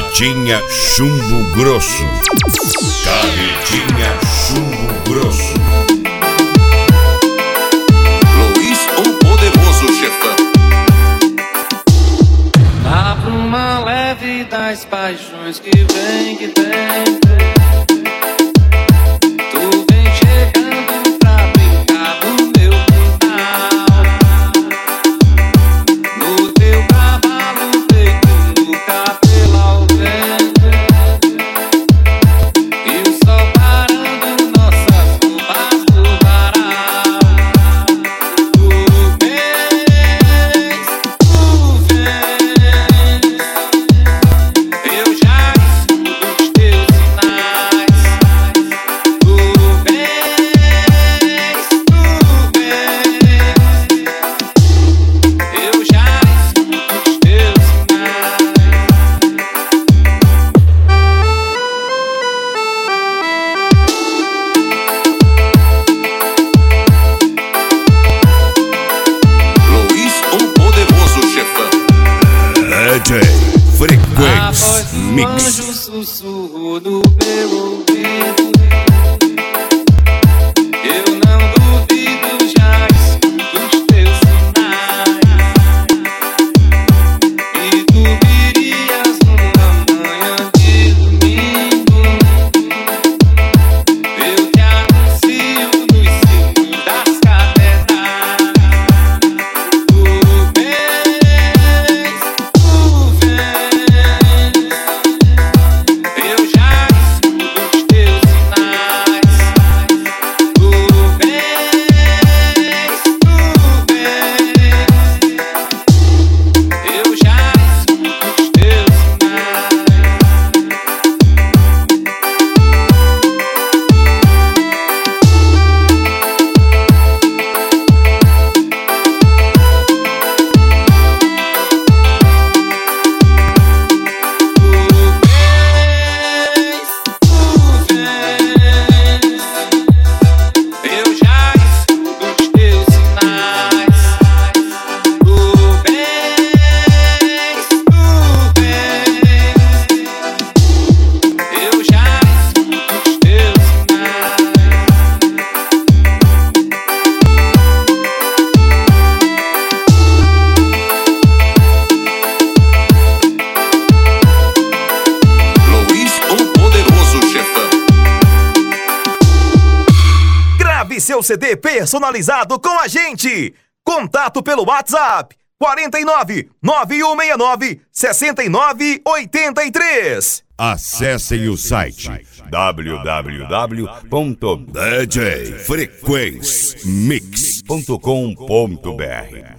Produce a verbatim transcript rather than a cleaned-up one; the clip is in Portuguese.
Carretinha Chumbo Grosso. Carretinha Chumbo Grosso. Luiz, o poderoso chefão. Abra uma leve das paixões que vem, que vem. Tu vem chegando pra brincar no meu quintal, no teu cavalo feito no cabelo ao vento, e o sol parando nossas roupas do varal. Tu vens, tu vens, eu já escuto os teus sinais. Tu vens, tu vens, eu já escuto os teus sinais. Luiz, o poderoso chefão. D J A Frequência voz do Mix. anjo sussurrou no meu ouvido. Eu não duvido, já escuto os teus sinais. E tu virias numa manhã de domingo. Eu te anuncio nos cimos das catedrais. Tu vens, tu vens, eu já escuto os teus sinais. Tu vens, tu vens, eu já escuto os teus sinais. Eu já escuto os teus sinais. Tu vens, tu vens, eu já escuto os teus sinais. Luiz, o poderoso chefão. Grave seu C D personalizado com a gente. Contato pelo WhatsApp quarenta e nove, nove um seis nove, sessenta e nove oitenta e três. Acessem o site w w w ponto d j frequência mix ponto com ponto b r.